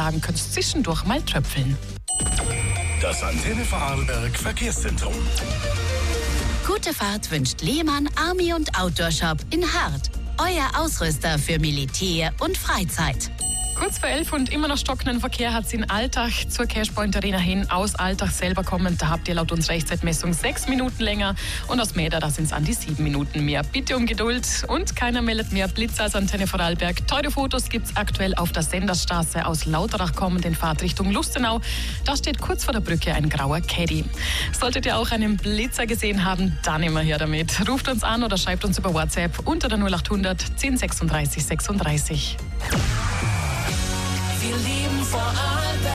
Lagen könnte es zwischendurch mal tröpfeln. Das Antenne Vorarlberg Verkehrszentrum. Gute Fahrt wünscht Lehmann Army und Outdoor Shop in Hart. Euer Ausrüster für Militär und Freizeit. Kurz vor 11 und immer noch stockenden Verkehr hat es in Altach zur Cashpoint Arena hin aus Altach selber kommend. Da habt ihr laut unserer Echtzeitmessung 6 Minuten länger und aus Mäder, da sind es an die 7 Minuten mehr. Bitte um Geduld und keiner meldet mehr Blitz als Antenne Vorarlberg. Teure Fotos gibt es aktuell auf der Sendersstraße aus Lauterach kommend in Fahrtrichtung Lustenau. Da steht kurz vor der Brücke ein grauer Caddy. Solltet ihr auch einen Blitzer gesehen haben, dann immer her damit. Ruft uns an oder schreibt uns über WhatsApp unter der 0800 10 36 36. Wir leben Vorarlberg.